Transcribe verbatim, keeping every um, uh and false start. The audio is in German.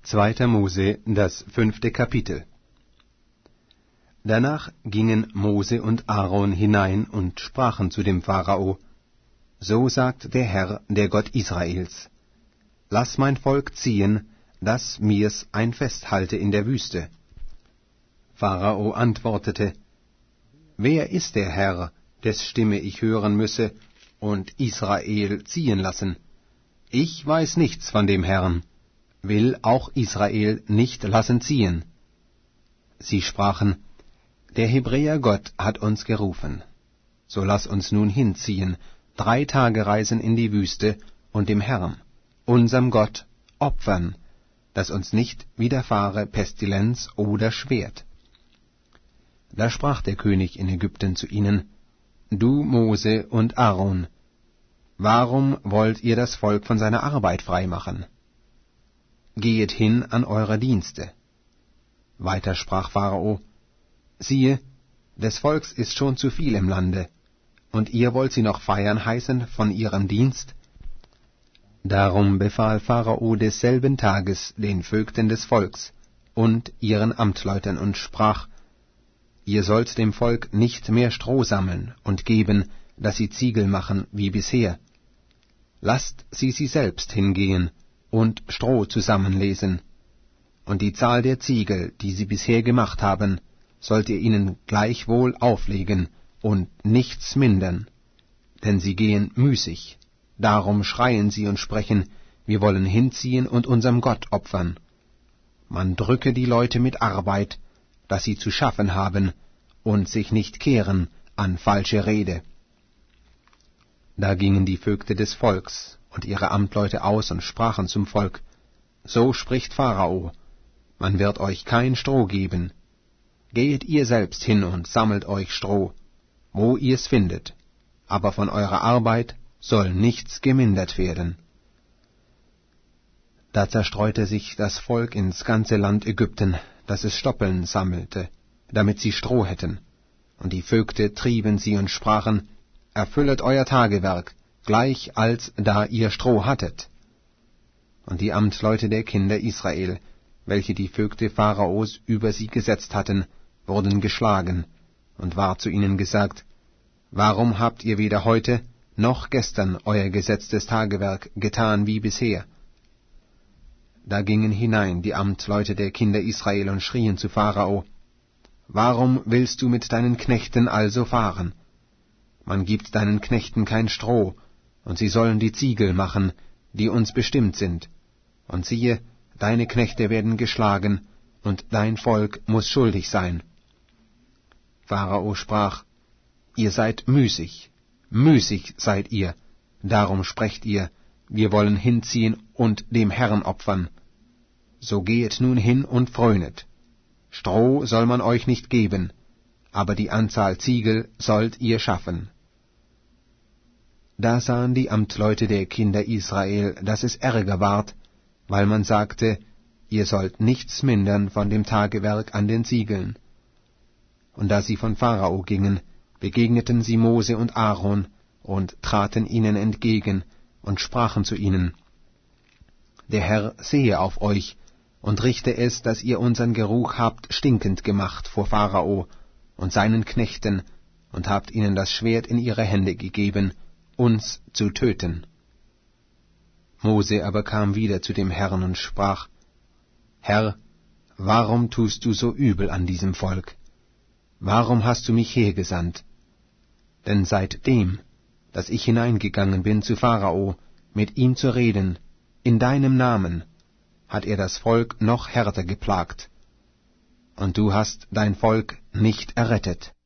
Zweiter Mose, das fünfte Kapitel. Danach gingen Mose und Aaron hinein und sprachen zu dem Pharao: So sagt der Herr, der Gott Israels: Lass mein Volk ziehen, dass mir's ein Fest halte in der Wüste. Pharao antwortete: Wer ist der Herr, des Stimme ich hören müsse und Israel ziehen lassen? Ich weiß nichts von dem Herrn, will auch Israel nicht lassen ziehen. Sie sprachen: Der Hebräer Gott hat uns gerufen. So lass uns nun hinziehen, drei Tage reisen in die Wüste und dem Herrn, unserem Gott, opfern, dass uns nicht widerfahre Pestilenz oder Schwert. Da sprach der König in Ägypten zu ihnen: Du Mose und Aaron, warum wollt ihr das Volk von seiner Arbeit freimachen? Gehet hin an eure Dienste. Weiter sprach Pharao: Siehe, des Volks ist schon zu viel im Lande, und ihr wollt sie noch feiern heißen von ihrem Dienst? Darum befahl Pharao desselben Tages den Vögten des Volks und ihren Amtleutern und sprach: Ihr sollt dem Volk nicht mehr Stroh sammeln und geben, dass sie Ziegel machen wie bisher. Lasst sie sie selbst hingehen und Stroh zusammenlesen, und die Zahl der Ziegel, die sie bisher gemacht haben, sollt ihr ihnen gleichwohl auflegen und nichts mindern, denn sie gehen müßig. Darum schreien sie und sprechen: Wir wollen hinziehen und unserem Gott opfern. Man drücke die Leute mit Arbeit, dass sie zu schaffen haben und sich nicht kehren an falsche Rede. Da gingen die Vögte des Volks und ihre Amtleute aus und sprachen zum Volk: So spricht Pharao: Man wird euch kein Stroh geben. Gehet ihr selbst hin und sammelt euch Stroh, wo ihr's findet, aber von eurer Arbeit soll nichts gemindert werden. Da zerstreute sich das Volk ins ganze Land Ägypten, dass es Stoppeln sammelte, damit sie Stroh hätten. Und die Vögte trieben sie und sprachen: Erfüllet euer Tagewerk, gleich als da ihr Stroh hattet. Und die Amtleute der Kinder Israel, welche die Vögte Pharaos über sie gesetzt hatten, wurden geschlagen, und ward zu ihnen gesagt: Warum habt ihr weder heute noch gestern euer gesetztes Tagewerk getan wie bisher? Da gingen hinein die Amtleute der Kinder Israel und schrien zu Pharao: Warum willst du mit deinen Knechten also fahren? Man gibt deinen Knechten kein Stroh, und sie sollen die Ziegel machen, die uns bestimmt sind. Und siehe, deine Knechte werden geschlagen, und dein Volk muß schuldig sein. Pharao sprach: Ihr seid müßig, müßig seid ihr, darum sprecht ihr: Wir wollen hinziehen und dem Herrn opfern. So gehet nun hin und fröhnet. Stroh soll man euch nicht geben, aber die Anzahl Ziegel sollt ihr schaffen. Da sahen die Amtleute der Kinder Israel, dass es Ärger ward, weil man sagte: Ihr sollt nichts mindern von dem Tagewerk an den Ziegeln. Und da sie von Pharao gingen, begegneten sie Mose und Aaron und traten ihnen entgegen und sprachen zu ihnen: Der Herr sehe auf euch und richte es, dass ihr unseren Geruch habt stinkend gemacht vor Pharao und seinen Knechten, und habt ihnen das Schwert in ihre Hände gegeben, uns zu töten. Mose aber kam wieder zu dem Herrn und sprach: Herr, warum tust du so übel an diesem Volk? Warum hast du mich hergesandt? Denn seitdem, dass ich hineingegangen bin zu Pharao, mit ihm zu reden, in deinem Namen, hat er das Volk noch härter geplagt, und du hast dein Volk nicht errettet.